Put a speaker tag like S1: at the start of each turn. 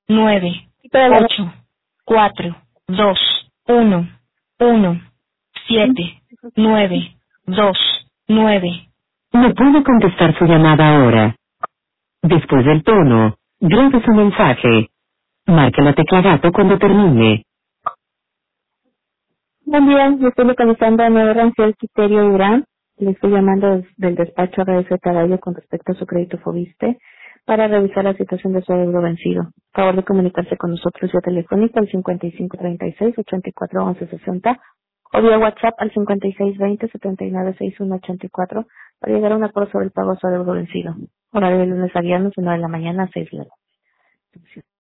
S1: 9,
S2: Pero
S1: 8, 4, 2, 1, 1, 7, 9, 2, 9.
S3: No puede contestar su llamada ahora. Después del tono, grabe su mensaje. Marque la tecla gato cuando termine.
S2: buen día, yo estoy localizando a Nuevo Ranciel Quiterio Durán. Le estoy llamando del despacho RS Caballo con respecto a su crédito Fobiste para revisar la situación de su adeudo vencido. Favor de comunicarse con nosotros vía telefónica al 5536-841160 o vía WhatsApp al 5620-796184 para llegar a un acuerdo sobre el pago de su adeudo vencido. Horario de lunes a viernes de 9 de la mañana a 6 de la tarde.